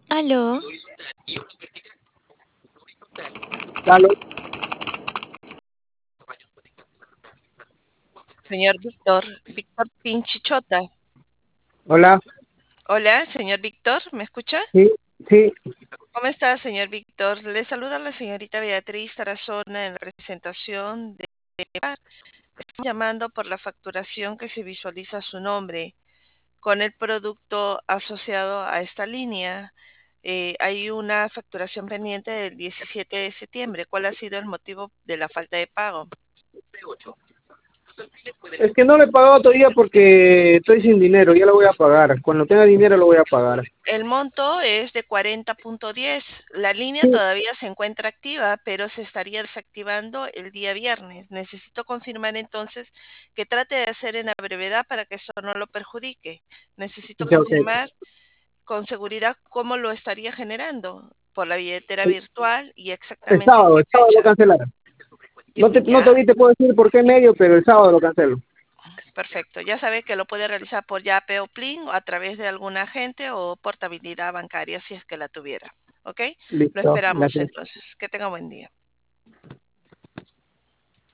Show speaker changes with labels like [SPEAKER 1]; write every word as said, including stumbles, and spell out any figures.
[SPEAKER 1] Aló,
[SPEAKER 2] Aló,
[SPEAKER 3] Señor Víctor, Víctor Pinchichota.
[SPEAKER 2] hola,
[SPEAKER 3] Hola, señor Víctor, ¿me escucha?
[SPEAKER 2] sí, sí,
[SPEAKER 3] ¿Cómo está, señor Víctor? Le saluda la señorita Beatriz Tarazona en representación de Estamos llamando por la facturación que se visualiza su nombre con el producto asociado a esta línea. Eh, hay una facturación pendiente del diecisiete de septiembre. ¿Cuál ha sido el motivo de la falta de pago?
[SPEAKER 2] es que no le he pagado todavía porque estoy sin dinero, ya lo voy a pagar. Cuando tenga dinero lo voy a pagar.
[SPEAKER 3] El monto es de cuarenta punto diez. La línea
[SPEAKER 2] Sí,
[SPEAKER 3] todavía se encuentra activa, pero se estaría desactivando el día viernes. Necesito confirmar entonces que trate de hacer en la brevedad para que eso no lo perjudique. Necesito
[SPEAKER 2] ya, ok.
[SPEAKER 3] confirmar con seguridad cómo lo estaría generando por la billetera
[SPEAKER 2] El,
[SPEAKER 3] virtual y
[SPEAKER 2] el
[SPEAKER 3] exactamente en
[SPEAKER 2] sábado,
[SPEAKER 3] qué
[SPEAKER 2] el sábado lo
[SPEAKER 3] fecha.
[SPEAKER 2] cancelaron. No te, no
[SPEAKER 3] Ya,
[SPEAKER 2] todavía te puedo decir por qué medio, pero el sábado lo cancelo.
[SPEAKER 3] perfecto. Ya sabe que lo puede realizar por Yape o Plin o a través de algún agente o portabilidad bancaria si es que la tuviera. ¿Ok? Lo
[SPEAKER 2] Listo,
[SPEAKER 3] esperamos
[SPEAKER 2] gracias.
[SPEAKER 3] entonces. Que tenga buen día.